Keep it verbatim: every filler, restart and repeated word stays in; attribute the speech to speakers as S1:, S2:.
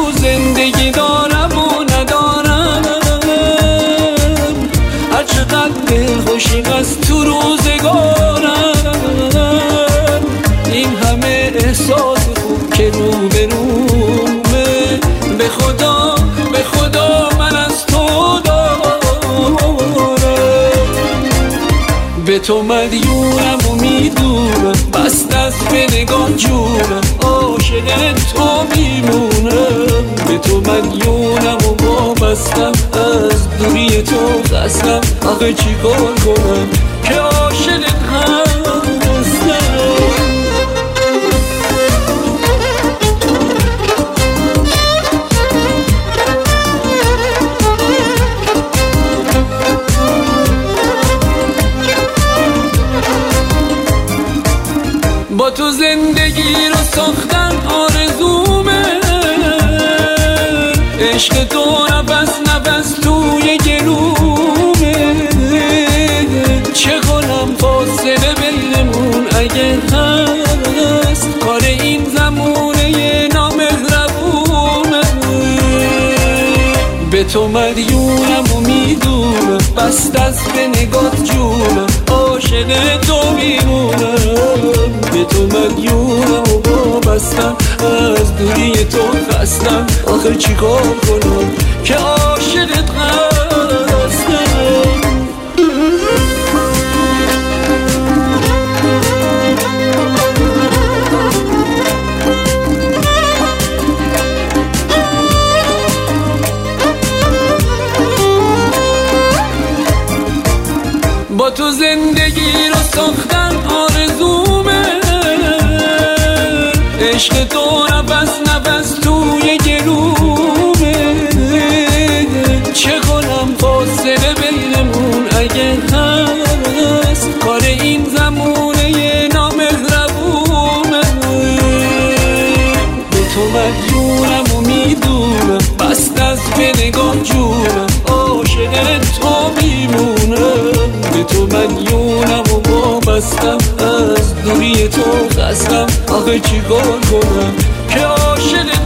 S1: زندگی دارم و ندارم، هر چقدر دلخوشی از تو روزگارم، این همه احساس خوب که رو به رومه، به خدا به خدا من از تو دارم، به تو مدیونم و میدونم بست از به نگاه جونم، عاشق تو میمونم، به تو مدیونم و وابستم، از دوری تو خستم، آخه چی کار کنم که عاشقت هستم. با تو زندگی رو ساختن آرزومه، عشق تو نفس نفس توی گلومه، چه کنم فاصله بینمون اگه هست، کار این زمونه نامهربونه، به تو مدیونم و میدونم بست از به نگات جونم، عاشق تو میمونم، به تو مدیونم و وابستم، از دوری تو خستم، آخر چی کار کنم که عاشقت هستم. با تو زندگی رو ساختن آرزومه، عشق تو نفس نفس توی گلومه، چه کنم فاصله بینمون اگه هست، کار این زمونه نامهربونه، به تو مدیونم و میدونم بست از به نگاه جونم، عاشق تو میمونم، به تو مدیونم و وابستم، از دوری تو خستم، آخه چی کار کنم که عاشق